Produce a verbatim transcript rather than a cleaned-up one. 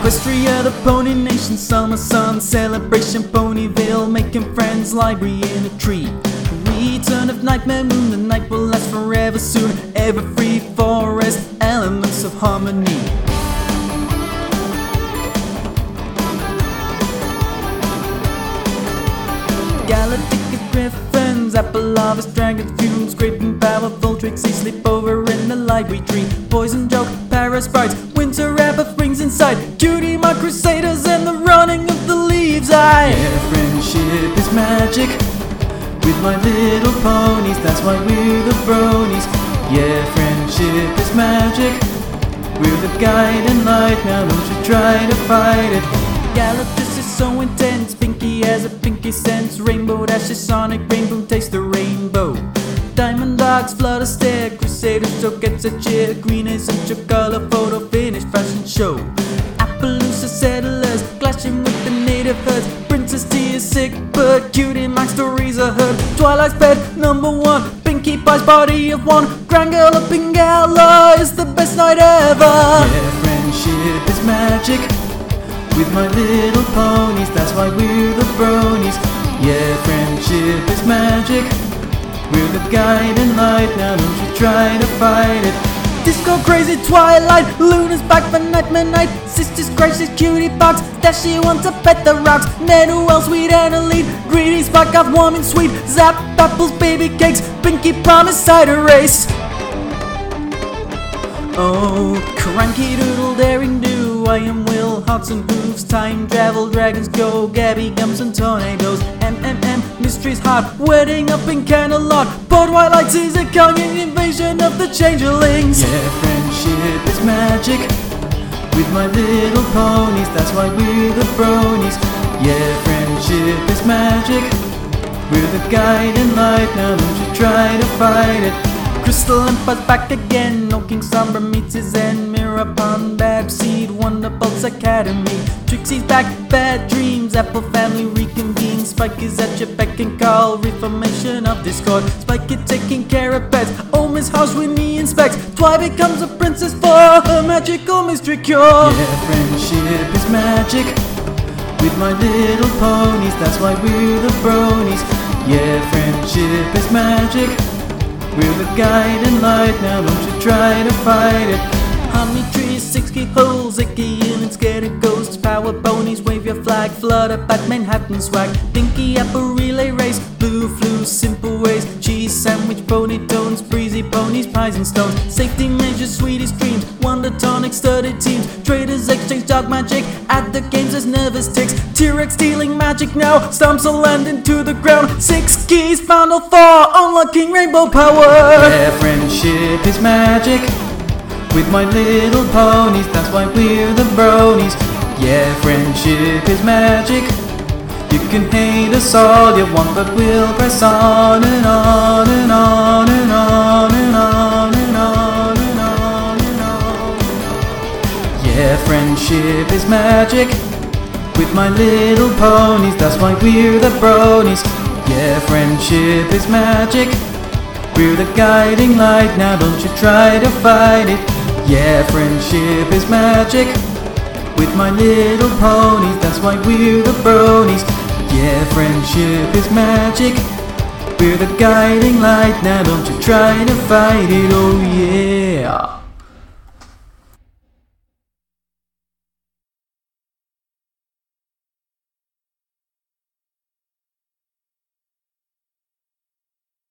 Equestria, the Pony Nation, summer sun celebration, Ponyville, making friends, library in a tree. Return of Nightmare Moon, the night will last forever soon. Ever free forest, elements of harmony. Galactic griffins, apple harvest, dragon fumes, scraping powerful tricks, they sleep over in the library tree. Poison joke, parasprites, winter rabbit springs inside, cutie mark crusaders and the running of the leaves. I yeah, friendship is magic with my little ponies, that's why we're the bronies. Yeah, friendship is magic, we're the guide and light, now don't you try to fight it. Galactus is so intense, Pinky has a pinky sense, Rainbow Dash is Sonic, Rainbow taste the rainbow. Diamond Dogs flood a stare, Crusader show gets a cheer, Green is such a color photo finish fashion show. Appaloosa settlers clashing with the native herds, Princess T is sick but Cutie Mark stories are heard. Twilight's pet number one, Pinkie Pie's body of one, Grand Galloping Gala is the best night ever. Yeah, friendship is magic with my little ponies, that's why we're the bronies. Yeah, friendship is magic, we're the guide and light, now don't you try to fight it. Disco crazy Twilight, Luna's back for Nightmare Night, Sisters Crisis, Cutie Box, Dashy wants to pet the rocks, Manuel sweet and elite, Greedy Spike off warm and sweet, Zap apples, baby cakes, Pinkie Promise cider race. Oh, cranky doodle daring do, I am Will, hearts and hooves, time travel, dragons go, Gabby gums and tornadoes, M M M, mystery's hot, wedding up in Camelot, Port Twilight is a coming invasion of the changelings. Yeah, friendship is magic with my little ponies, that's why we're the bronies. Yeah, friendship is magic, we're the guide and light, now don't you try to fight it. Crystal Empire's back again, no King Sombra meets his end, Mirror Pond, Bad Seed, Wonderbolt's Academy, Trixie's back, Bad Dreams, Apple Family reconvenes, Spike is at your beck and call, reformation of Discord, Spike is taking care of pets, Omi's house Winnie inspects, Twi becomes a princess for her magical mystery cure. Yeah, friendship is magic with my little ponies, that's why we're the bronies. Yeah, friendship is magic, we're the guide and light, now don't you try to fight it. Honey trees, six keyholes, icky and scared ghosts, power ponies, wave your flag, flood up at Manhattan swag, Pinky apple relay race, blue flu, simple ways, cheese sandwich, pony tones, breezy ponies, pies and stones, safety measures, sweetest dreams, wonder tonic, studded teams, traders exchange dog magic, at the games as nervous ticks, T-Rex stealing magic now, stomps a land into the ground, six keys, final four, unlocking rainbow power. Yeah, friendship is magic with my little ponies, that's why we're the bronies. Yeah, friendship is magic, you can hate us all you want, but we'll press on and on and on and on and on and on and on and on. Yeah, friendship is magic with my little ponies, that's why we're the bronies. Yeah, friendship is magic, we're the guiding light, now don't you try to fight it. Yeah, friendship is magic with my little ponies, that's why we're the bronies. Yeah, friendship is magic, we're the guiding light, now don't you try to fight it, oh yeah.